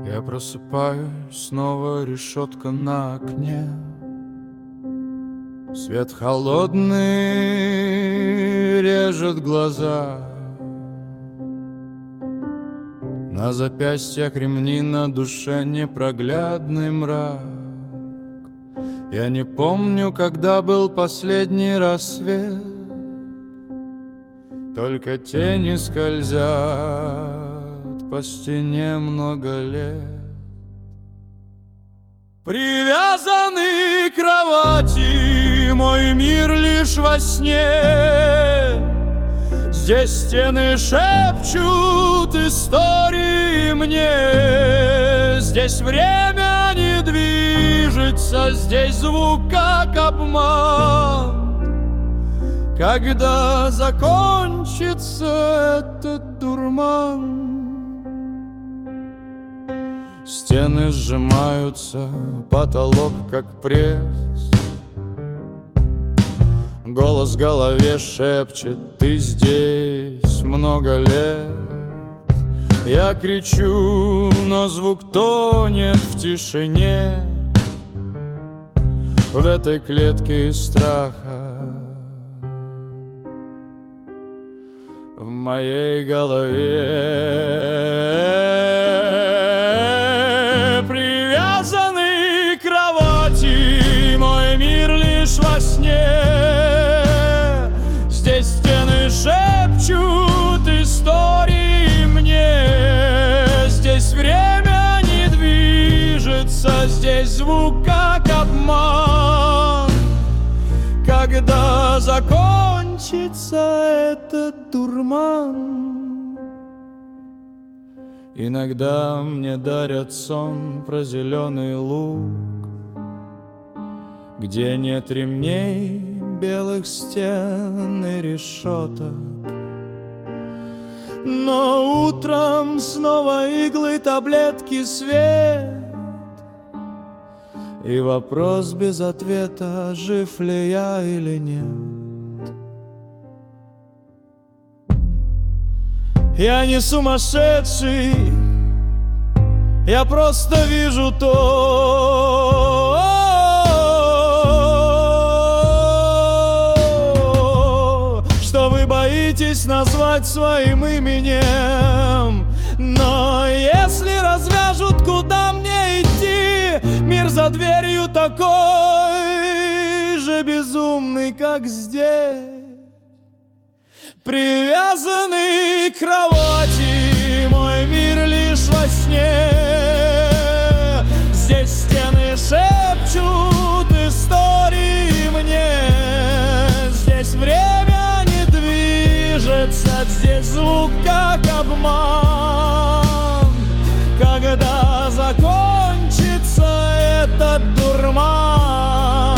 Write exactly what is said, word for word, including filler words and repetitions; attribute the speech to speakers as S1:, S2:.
S1: Я просыпаюсь, снова решетка на окне. Свет холодный режет глаза. На запястьях ремни, на душе непроглядный мрак. Я не помню, когда был последний рассвет. Только тени скользят по стене много лет. Привязанный к кровати, мой мир лишь во сне. Здесь стены шепчут истории мне. Здесь время не движется, здесь звук как обман. Когда закончится этот дурман? Стены сжимаются, потолок как пресс. Голос в голове шепчет: ты здесь много лет. Я кричу, но звук тонет в тишине. В этой клетке из страха в моей голове. Привязанный к кровати, мой мир лишь во сне. Здесь стены шепчут истории мне. Здесь время не движется, здесь звук как обман. Когда закончится этот дурман? Иногда мне дарят сон про зеленый луг, где нет ремней, белых стен и решеток. Но утром снова иглы, таблетки, свет. И вопрос без ответа, жив ли я или нет. Я не сумасшедший, я просто вижу то, что вы боитесь назвать своим именем. Но если развяжут, куда мне идти? Мир за дверью такой же безумный, как здесь. Привязанный к кровати, мой мир лишь во сне. Здесь стены шепчут истории мне. Здесь время не движется, здесь звук как обман. Когда закончится этот дурман?